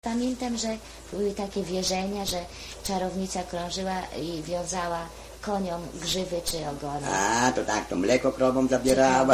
Pamiętam, że były takie wierzenia, że czarownica krążyła i wiązała koniom grzywy czy ogony. A, to tak, to mleko krowom zabierała.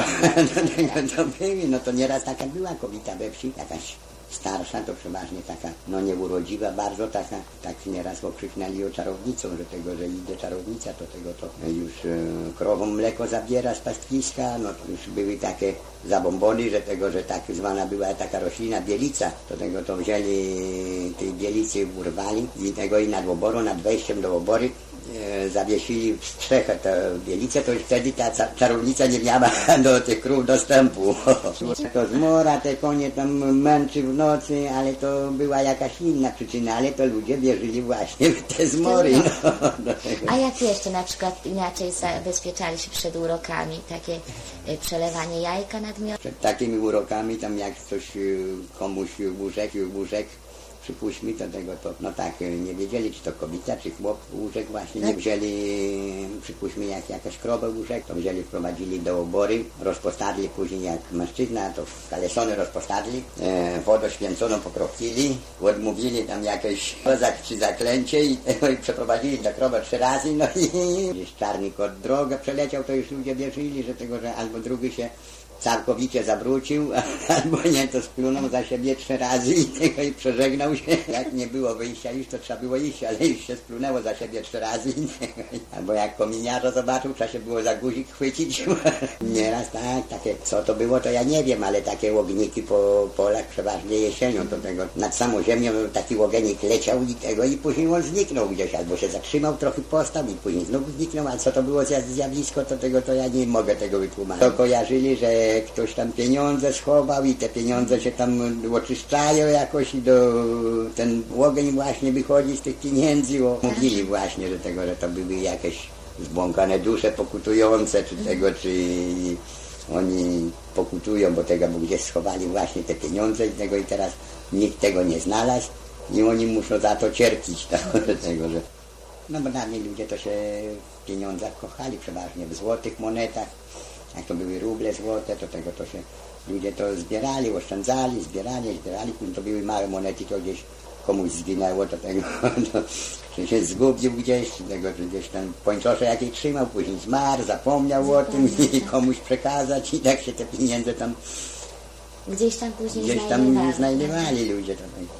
To były, no to nieraz taka była kobieta we wsi, jakaś starsza, to przeważnie taka, no nieurodziwa bardzo, taka, tak nieraz okrzyknęli o czarownicą, że idzie czarownica, to już krowom mleko zabiera z pastwiska, no to już były takie zabombony, że tak zwana była taka roślina bielica, to wzięli tej bielicy, urwali i nad oborą, nad wejściem do obory zawiesili w strzechę tę bielicę, to już wtedy ta czarownica nie miała do tych krów dostępu. To zmora, te konie tam męczy w nocy, ale to była jakaś inna przyczyna, ale to ludzie wierzyli właśnie w te zmory. No. A jak jeszcze na przykład inaczej zabezpieczali się przed urokami, takie przelewanie jajka nadmiaru? Przed takimi urokami, tam jak ktoś komuś łóżek, przypuśćmy no tak, nie wiedzieli, czy to kobieta, czy chłop łóżek właśnie, nie wzięli, przypuśćmy, jak jakaś krowę łóżek, to wzięli, wprowadzili do obory, rozpostadli później jak mężczyzna, to kalesony rozpostadli, wodą święconą pokropcili, odmówili tam jakieś kozak czy zaklęcie i przeprowadzili dla krowę 3 razy, no i gdzieś czarny kot drogę przeleciał, to już ludzie wierzyli, że albo drugi się całkowicie zawrócił, albo nie, to splunął za siebie 3 razy i przeżegnał się. Jak nie było wyjścia już, to trzeba było iść, ale już się splunęło za siebie 3 razy. Albo jak kominiarza zobaczył, trzeba się było za guzik chwycić. Nieraz tak, takie, co to było, to ja nie wiem, ale takie ogniki po polach przeważnie jesienią, nad samą ziemią taki ogenik leciał i później on zniknął gdzieś, albo się zatrzymał, trochę postał i później znów zniknął, a co to było za zjawisko, to ja nie mogę tego wytłumaczyć. To kojarzyli, że ktoś tam pieniądze schował i te pieniądze się tam oczyszczają jakoś i ten ogień właśnie wychodzi z tych pieniędzy. Mówili właśnie, że to były jakieś zbłąkane dusze pokutujące, czy oni pokutują, bo gdzieś schowali właśnie te pieniądze i teraz nikt tego nie znalazł i oni muszą za to cierpieć. No bo dawniej ludzie to się w pieniądzach kochali, przeważnie w złotych monetach. Jak to były ruble złote, to się ludzie to zbierali, oszczędzali, zbierali, później to były małe monety, to gdzieś komuś zginęło, że się zgubił gdzieś, że gdzieś ten pończosze jakiej trzymał, później zmarł, zapomniał o tym i komuś przekazać i tak się te pieniądze tam gdzieś tam później znajdowali ludzie.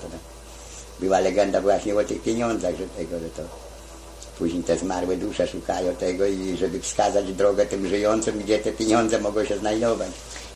Była legenda właśnie o tych pieniądzach, że to później te zmarłe dusze szukają tego i żeby wskazać drogę tym żyjącym, gdzie te pieniądze mogą się znajdować.